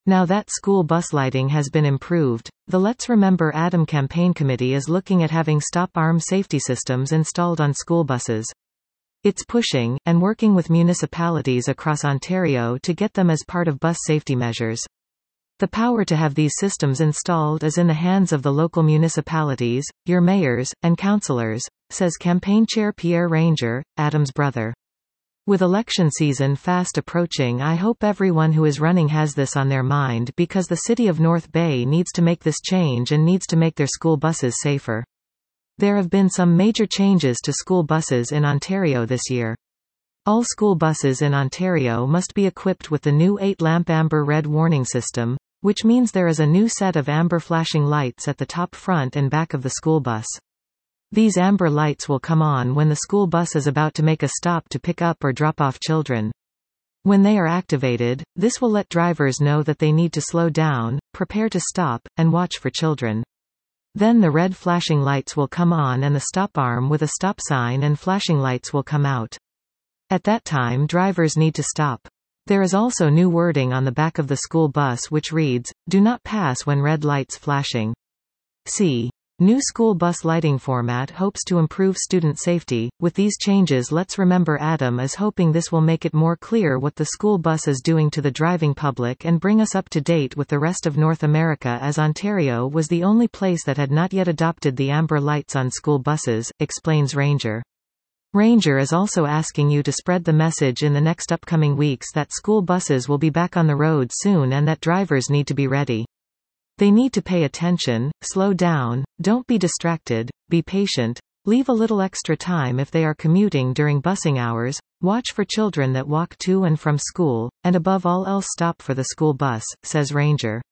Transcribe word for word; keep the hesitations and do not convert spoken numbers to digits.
Now that school bus lighting has been improved, the Let's Remember Adam campaign committee is looking at having stop-arm safety systems installed on school buses. It's pushing, and working with municipalities across Ontario to get them as part of bus safety measures. The power to have these systems installed is in the hands of the local municipalities, your mayors, and councillors, says campaign chair Pierre Ranger, Adam's brother. With election season fast approaching, I hope everyone who is running has this on their mind, because the city of North Bay needs to make this change and needs to make their school buses safer. There have been some major changes to school buses in Ontario this year. All school buses in Ontario must be equipped with the new eight-lamp amber red warning system, which means there is a new set of amber flashing lights at the top, front and back of the school bus. These amber lights will come on when the school bus is about to make a stop to pick up or drop off children. When they are activated, this will let drivers know that they need to slow down, prepare to stop, and watch for children. Then the red flashing lights will come on and the stop arm with a stop sign and flashing lights will come out. At that time, drivers need to stop. There is also new wording on the back of the school bus which reads, "Do not pass when red lights flashing." See. New school bus lighting format hopes to improve student safety. With these changes, Let's Remember Adam is hoping this will make it more clear what the school bus is doing to the driving public and bring us up to date with the rest of North America, as Ontario was the only place that had not yet adopted the amber lights on school buses, explains Ranger. Ranger is also asking you to spread the message in the next upcoming weeks that school buses will be back on the road soon and that drivers need to be ready. They need to pay attention, slow down, don't be distracted, be patient, leave a little extra time if they are commuting during busing hours, watch for children that walk to and from school, and above all else stop for the school bus, says Ranger.